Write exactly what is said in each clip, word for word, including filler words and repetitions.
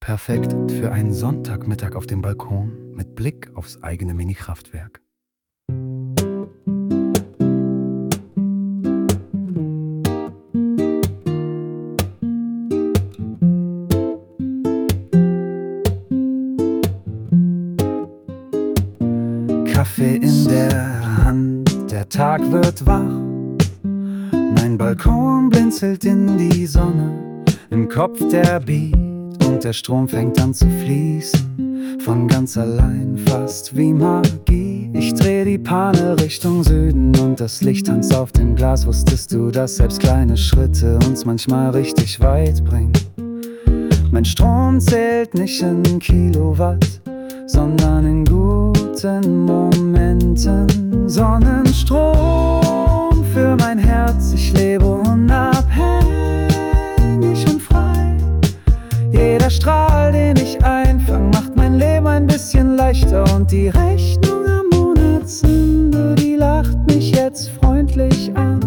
Perfekt für einen Sonntagmittag auf dem Balkon mit Blick aufs eigene Mini-Kraftwerk. Kaffee in der Hand, der Tag wird wach. Mein Balkon blinzelt in die Sonne, im Kopf der Beat und der Strom fängt an zu fließen, von ganz allein, fast wie Magie. Ich dreh die Panne Richtung Süden und das Licht tanzt auf dem Glas. Wusstest du, dass selbst kleine Schritte uns manchmal richtig weit bringen? Mein Strom zählt nicht in Kilowatt, sondern in guten Momenten. Sonnenstrom für mein Herz, ich lebe unabhängig und frei. Jeder Strahl, den ich einfang, macht mein Leben ein bisschen leichter. Und die Rechnung am Monatsende, die lacht mich jetzt freundlich an.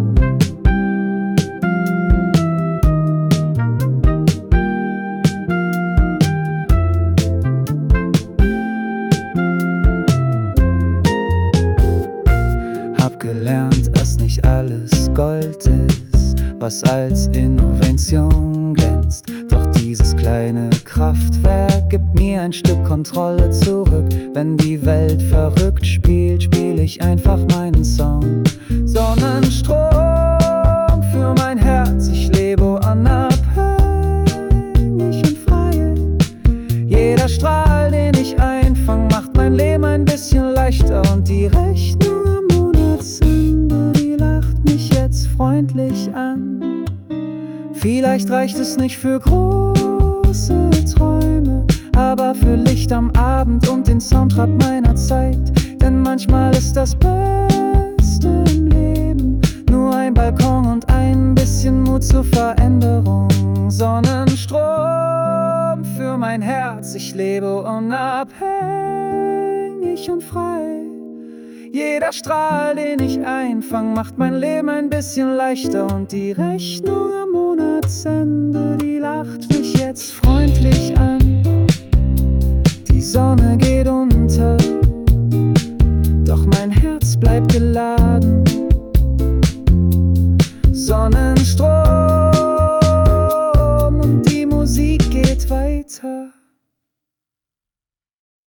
Hab gelernt, dass nicht alles Gold ist, was als Innovation glänzt. Doch dieses kleine Kraftwerk gibt mir ein Stück Kontrolle zurück. Wenn die Welt verrückt spielt, spiel ich einfach meinen Song. Sonnenstrom für mein Herz, ich lebe unabhängig und frei. Jeder Strahl, den ich einfang, macht mein Leben ein bisschen leichter. Und die Rechnung am Monatsende, die lacht mich jetzt freundlich an. Vielleicht reicht es nicht für große Träume, aber für Licht am Abend und den Soundtrack meiner Zeit. Denn manchmal ist das Beste im Leben nur ein Balkon und ein bisschen Mut zur Veränderung. Sonnenstrom für mein Herz, ich lebe unabhängig und frei. Jeder Strahl, den ich einfang, macht mein Leben ein bisschen leichter. Und die Rechnung am Monatsende, die lacht mich jetzt freundlich an. Die Sonne geht unter, doch mein Herz bleibt geladen. Sonnenstrom